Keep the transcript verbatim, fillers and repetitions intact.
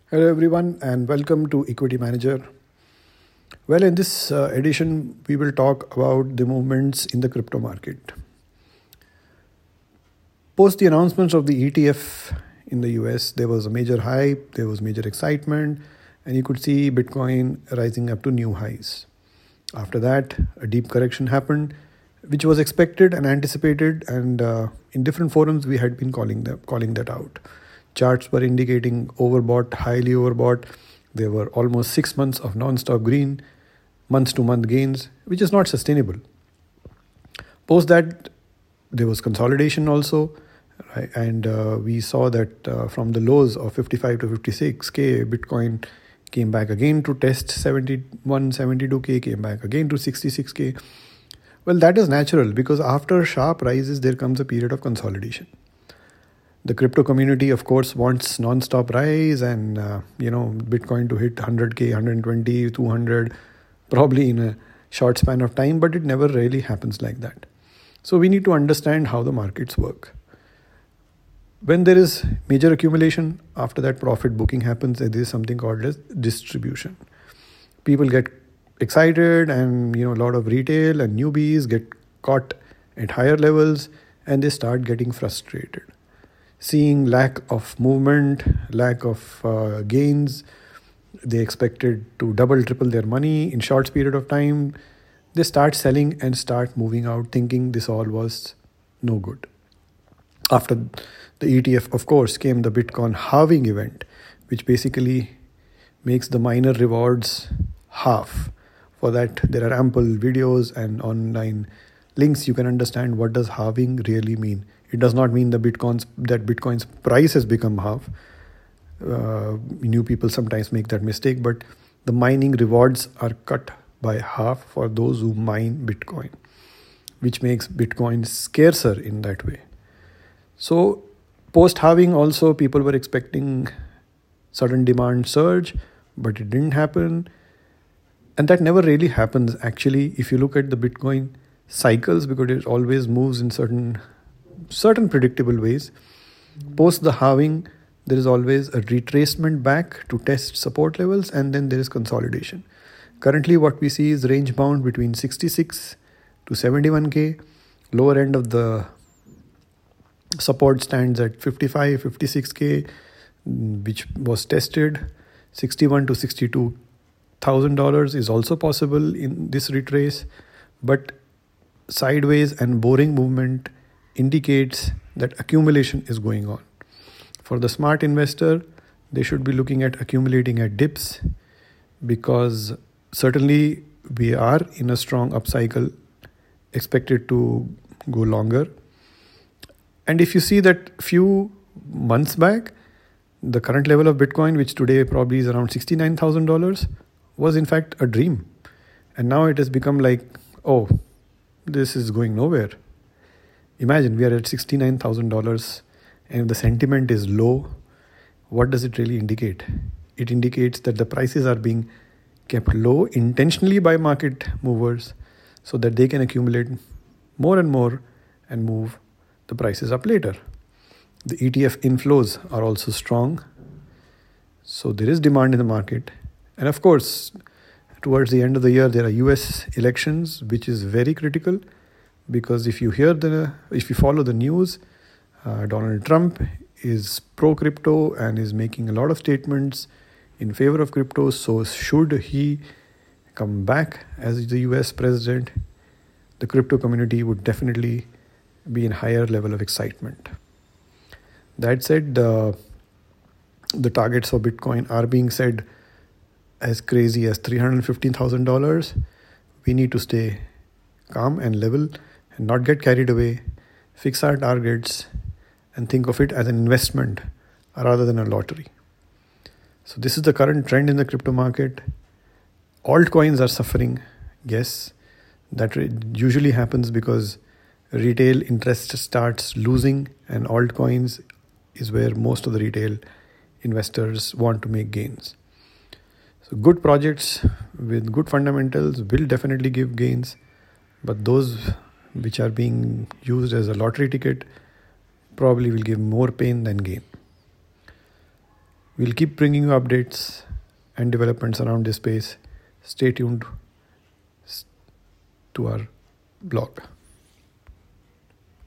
Hello, everyone, and welcome to Equity Manager. Well, in this uh, edition, we will talk about the movements in the crypto market. Post the announcements of the E T F in the U S, there was a major hype, there was major excitement, and you could see Bitcoin rising up to new highs. After that, a deep correction happened, which was expected and anticipated, and uh, in different forums, we had been calling them, calling that out. Charts were indicating overbought, highly overbought. There were almost six months of non-stop green, month-to-month gains, which is not sustainable. Post that, there was consolidation also, right? and uh, we saw that uh, from the lows of fifty-five to fifty-six K, Bitcoin came back again to test seventy-one, seventy-two K, came back again to sixty-six K. Well, that is natural because after sharp rises, there comes a period of consolidation. The crypto community, of course, wants non-stop rise and, uh, you know, Bitcoin to hit one hundred K, one hundred twenty, two hundred, probably in a short span of time, but it never really happens like that. So we need to understand how the markets work. When there is major accumulation, after that profit booking happens, there is something called as distribution. People get excited and, you know, a lot of retail and newbies get caught at higher levels and they start getting frustrated. Seeing lack of movement, lack of uh, gains, they expected to double, triple their money in short period of time. They start selling and start moving out, thinking this all was no good. After the E T F, of course, came the Bitcoin halving event, which basically makes the miner rewards half. For that, there are ample videos and online links. You can understand what does halving really mean. It does not mean the Bitcoin's, that Bitcoin's price has become half. Uh, new people sometimes make that mistake, but the mining rewards are cut by half for those who mine Bitcoin, which makes Bitcoin scarcer in that way. So post-halving also, people were expecting sudden demand surge, but it didn't happen. And that never really happens actually if you look at the Bitcoin cycles, because it always moves in certain certain predictable ways. Post the halving, there is always a retracement back to test support levels, and then there is consolidation. Currently, what we see is range bound between sixty-six to seventy-one K. Lower end of the support stands at fifty-five, fifty-six K, which was tested. sixty-one to sixty-two thousand dollars is also possible in this retrace, but sideways and boring movement indicates that accumulation is going on. For the smart investor, they should be looking at accumulating at dips, because certainly we are in a strong upcycle expected to go longer. And if you see that few months back, the current level of Bitcoin, which today probably is around sixty-nine thousand dollars, was in fact a dream. And now it has become like, oh, this is going nowhere. Imagine we are at sixty-nine thousand dollars and the sentiment is low. What does it really indicate? It indicates that the prices are being kept low intentionally by market movers so that they can accumulate more and more and move the prices up later. The E T F inflows are also strong. So there is demand in the market. And of course, towards the end of the year, there are U S elections, which is very critical. Because if you hear the, if you follow the news, uh, Donald Trump is pro-crypto and is making a lot of statements in favor of crypto. So should he come back as the U S president, the crypto community would definitely be in higher level of excitement. That said, the, the targets for Bitcoin are being said as crazy as three hundred fifteen thousand dollars. We need to stay calm and level and not get carried away, fix our targets, and think of it as an investment rather than a lottery. So this is the current trend in the crypto market. Altcoins are suffering. Yes, that usually happens because retail interest starts losing, and altcoins is where most of the retail investors want to make gains. So good projects with good fundamentals will definitely give gains, but those which are being used as a lottery ticket probably will give more pain than gain. We'll keep bringing you updates and developments around this space. Stay tuned to our blog.